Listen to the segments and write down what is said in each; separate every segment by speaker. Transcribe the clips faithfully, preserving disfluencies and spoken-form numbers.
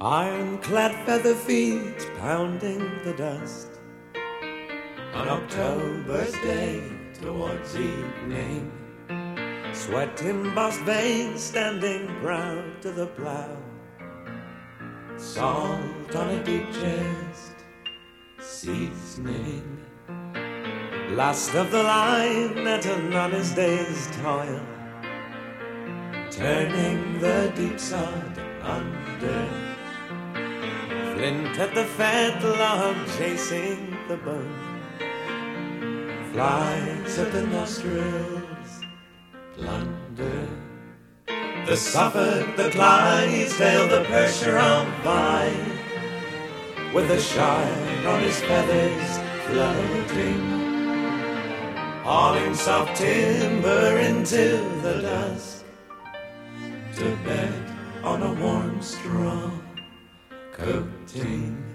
Speaker 1: Ironclad feather feet pounding the dust on October's day towards evening. Sweat embossed veins standing proud to the plow. Salt on a deep chest, seasoning. Last of the line at an honest day's toil, turning the deep sod under. Flint at the fetlock chasing the bone. Flies at the nostrils, plunder. The Suffolk, the Clydesdale, the Percheron vine, with the shine on his feathers floating, hauling soft timber into the dusk, to bed on a warm straw coating.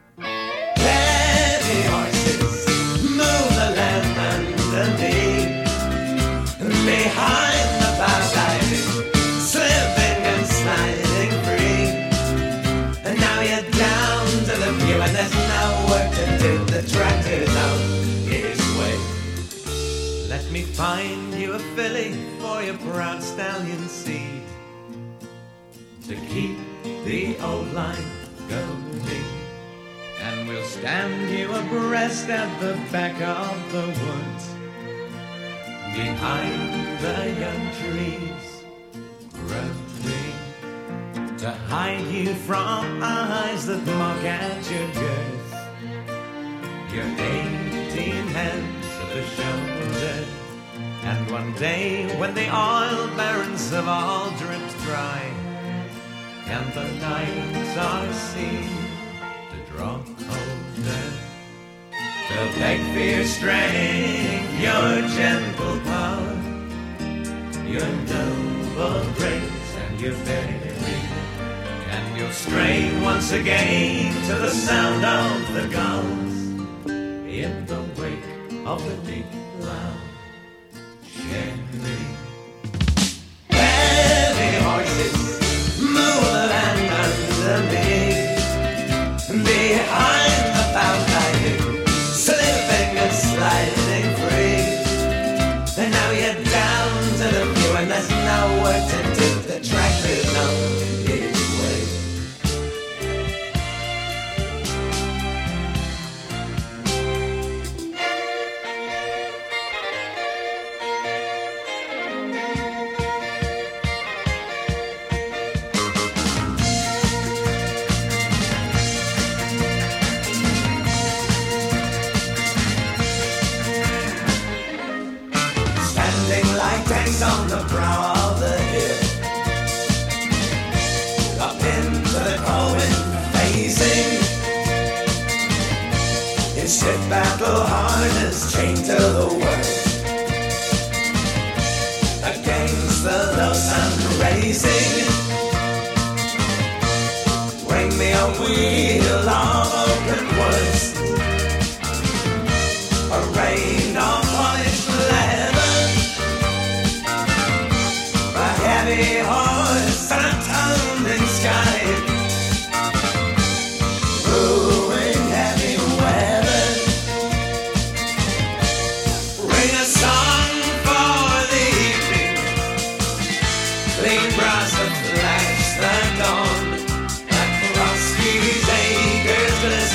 Speaker 1: Heavy horses move the land underneath, behind the plow, slipping and sliding free. And now you're down to the view, and there's no work to do. The tractor's on his way. Let me find you a filly for your proud stallion seed, to keep the old line going, and we'll stand you abreast at the back of the woods, behind the young trees growing, to hide you from eyes that mock at your girth, your eighteen hands at the shoulder. And one day when the oil barrens have all dripped dry, and the nights are seen to draw colder, they'll beg for your strength, your gentle power, your noble grace and your bearing, and you'll strain once again to the sound of the gulls in the wake of the deep loud sharing. Heavy horses move the land underneath, behind the fountain, slipping and sliding free. And now you're down to the view, and there's no work to do. The tractor's on his way. Tanks on the brow of the hill, up into the Cohen facing, in stiff battle harness chained to the world, against the low sun racing. Bring me a wheel of open woods, a rain of polished leather, heavy horse and a tumbling sky, brewing heavy weather. Ring a song for the evening, clean brass that flash the dawn, across these acres glisten.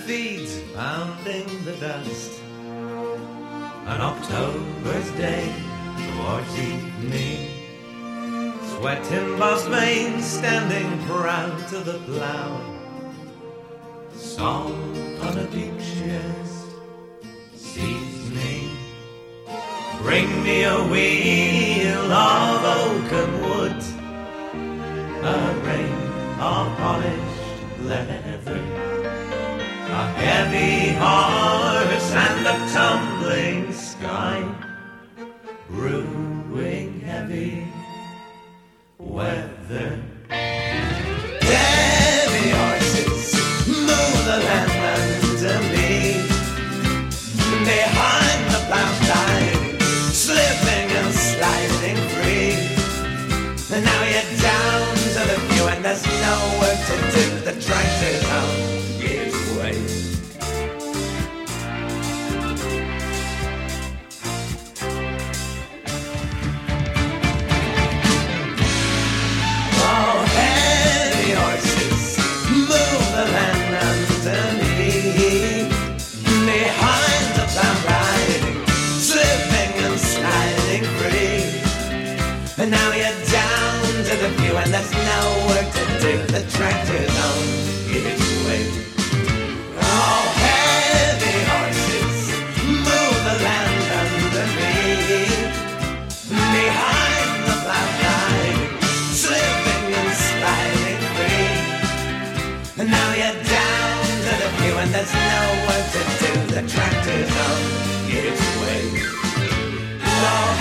Speaker 1: feet pounding the dust. An October's day towards evening, sweat in boss veins, standing proud to the plough. Salt on a deep chest, seasoning. Bring me a wheel of oaken wood, a rein of polished leather, a heavy horse and a tumbling sky, brewing heavy weather. Heavy horses move the land under me, behind the plough side, slipping and sliding free. And now you're down to the view and there's no work to do. The tractor's on its way. Oh, heavy horses move the land underneath, behind the plough riding, slipping and sliding free. And now you're down to the view and there's no work to do. The tractor's on its way. Oh, heavy horses move the land underneath, behind the plough line, slipping and sliding free. And now you're down to the view and there's no work to do. The tractor's on its way. Oh,